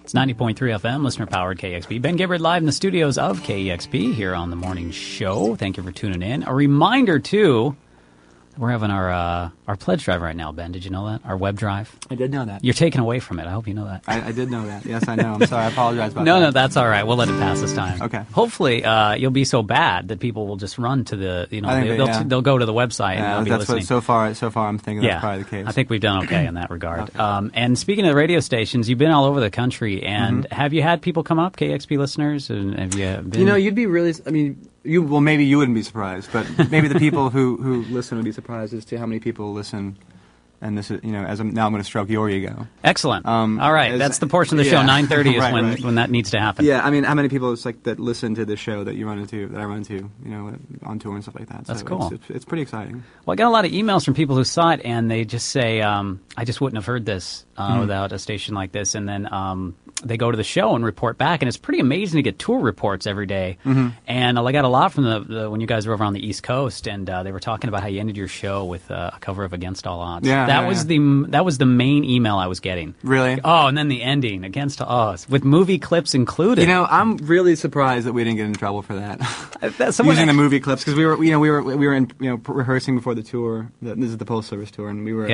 It's 90.3 FM, listener-powered KEXP. Ben Gibbard live in the studios of KEXP here on the morning show. Thank you for tuning in. A reminder, too, we're having our pledge drive right now, Ben. Did you know that? Our web drive. I did know that. You're taken away from it. I hope you know that. I did know that. Yes, I know. I'm sorry. I apologize about that. No, that's all right. We'll let it pass this time. Okay. Hopefully, you'll be so bad that people will just run to the, they'll go to the website and be listening. So far, I'm thinking that's probably the case. I think we've done okay in that regard. Okay. And speaking of radio stations, you've been all over the country, and have you had people come up, KEXP listeners? And have you been? You'd be really. Maybe you wouldn't be surprised, but maybe the people who listen would be surprised as to how many people listen. And this is, now I'm going to stroke your ego. Excellent. All right, that's the portion of the show. 9:30 is when that needs to happen. Yeah, I mean, how many people that listen to the show that I run into, on tour and stuff like that. That's cool. It's pretty exciting. Well, I got a lot of emails from people who saw it, and they just say, I just wouldn't have heard this without a station like this. And then they go to the show and report back, and it's pretty amazing to get tour reports every day. And I got a lot from the when you guys were over on the East Coast, and they were talking about how you ended your show with a cover of Against All Odds. Yeah, that was the main email I was getting. Really? Oh, and then the ending, Against All Odds, with movie clips included. I'm really surprised that we didn't get in trouble for that. Using the movie clips, because we were in rehearsing before the tour. This is the Post Service tour, and we were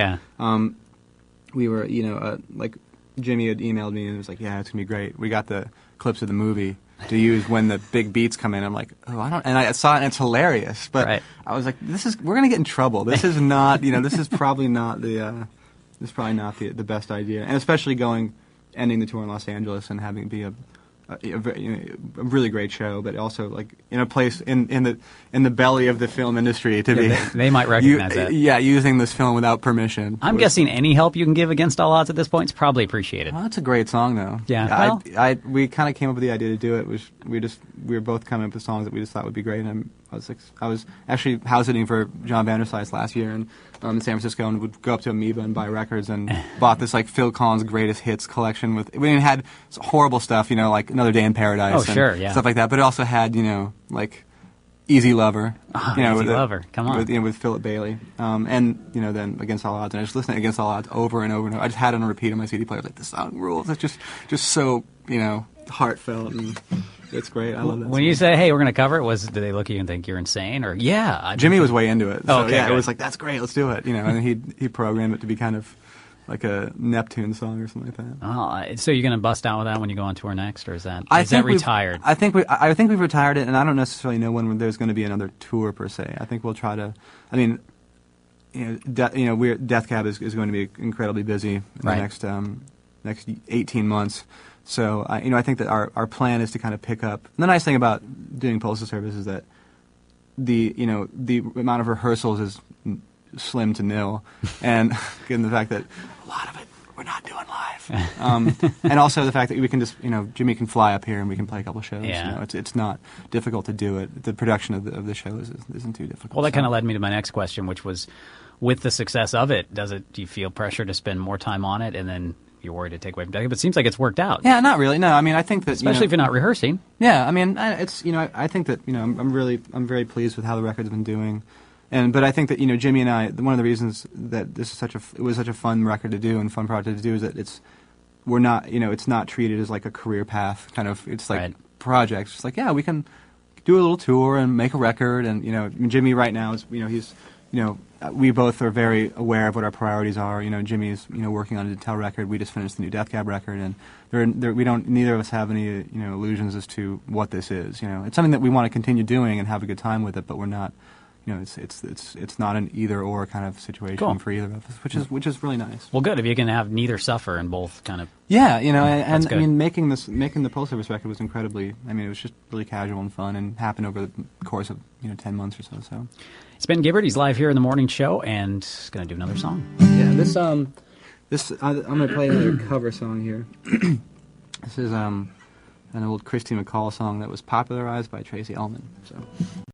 like Jimmy had emailed me and was like, "Yeah, it's gonna be great. We got the clips of the movie to use when the big beats come in." I'm like, "Oh, I don't." And I saw it, and it's hilarious. But I was like, we're gonna get in trouble. This is not, this is probably not the best idea, and especially ending the tour in Los Angeles and having it be a really great show, but also like in a place in the belly of the film industry to be. They might recognize that. Yeah, using this film without permission. I'm guessing any help you can give Against All Odds at this point is probably appreciated. Well, that's a great song, though. Yeah. We kind of came up with the idea to do it. We were both coming up with songs that we just thought would be great, and I was actually house sitting for John Vanderslice last year in San Francisco, and would go up to Amoeba and buy records, and bought this like Phil Collins Greatest Hits collection we had horrible stuff, like Another Day in Paradise, stuff like that. But it also had like Easy Lover, Easy Lover, come on, with Philip Bailey, and then Against All Odds, and I just listened to Against All Odds over and over and over. I just had it on repeat on my CD player. Like, this song rules. It's just so heartfelt, and it's great. I love that. When you say, "Hey, we're going to cover it," do they look at you and think you're insane, or Jimmy was way into it. So, okay, it was like, "That's great, let's do it." And he programmed it to be kind of like a Neptune song or something like that. Oh, so you're going to bust out with that when you go on tour next, or is that retired? I think we've retired it, and I don't necessarily know when there's going to be another tour per se. I think we'll try to. I mean, Death Cab is going to be incredibly busy in the next 18 months. So I think that our plan is to kind of pick up. And the nice thing about doing Postal Service is that the amount of rehearsals is slim to nil, and given the fact that a lot of it we're not doing live, and also the fact that we can just Jimmy can fly up here and we can play a couple shows. Yeah. It's not difficult to do it. The production of the show isn't too difficult. Well, that kind of led me to my next question, which was, with the success of it, do you feel pressure to spend more time on it, and then you're worried to take away from Death Cab? But it seems like it's worked out. Yeah, not really. No, I mean, I think that especially if you're not rehearsing. Yeah, I mean, it's I think that I'm very pleased with how the record's been doing. But I think that Jimmy and I, one of the reasons that it was such a fun record to do and fun project to do is that it's not treated as like a career path kind of. It's like projects. It's like, yeah, we can do a little tour and make a record, and Jimmy right now is he's we both are very aware of what our priorities are. Jimmy's working on a Detail record. We just finished the new Death Cab record, and neither of us have any illusions as to what this is. It's something that we want to continue doing and have a good time with it, but we're not. It's not an either or kind of situation for either of us, which is really nice. Well, good if you can have neither suffer and both kind of. Yeah, and I mean making the Postal Service record was incredibly. I mean, it was just really casual and fun, and happened over the course of 10 months or so. So it's Ben Gibbard. He's live here in the morning show, and he's going to do another song. Yeah, I'm going to play another cover song here. This is an old Christy McCall song that was popularized by Tracy Ullman. So.